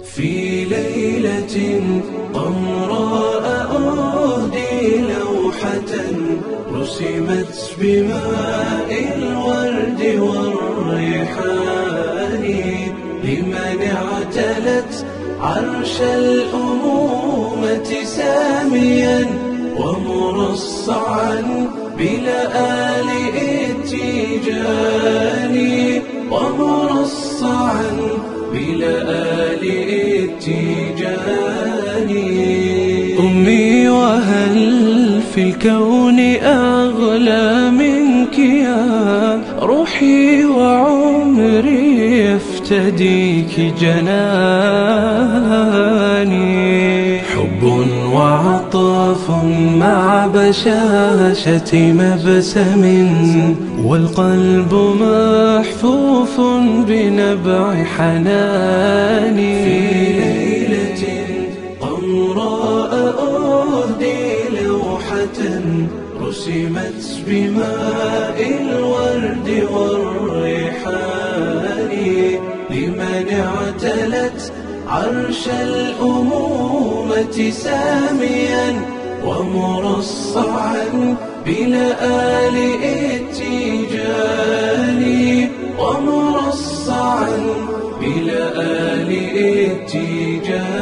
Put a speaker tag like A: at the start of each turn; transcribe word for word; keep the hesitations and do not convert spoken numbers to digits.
A: في ليلة قمراء أهدي لوحة رسمت بماء الورد والريحان لمن اعتلت عرش الأمومة ساميا ومرصعا بلآلئ التيجان ومرصعا بلآلئ التيجان. أمي وهل في الكون أغلى منك يا روحي وعمري يفتديك جناني، حب وعطاف مع بشاشة مبسم والقلب محفوف بنبع حناني. في ليلة قمراء أهدي لوحة رسمت بماء الورد والريحان لمن اعتلت عرش الأمومة ساميا ومرصعا بلآلئ التيجان ومرصعا بلآلئ التيجان.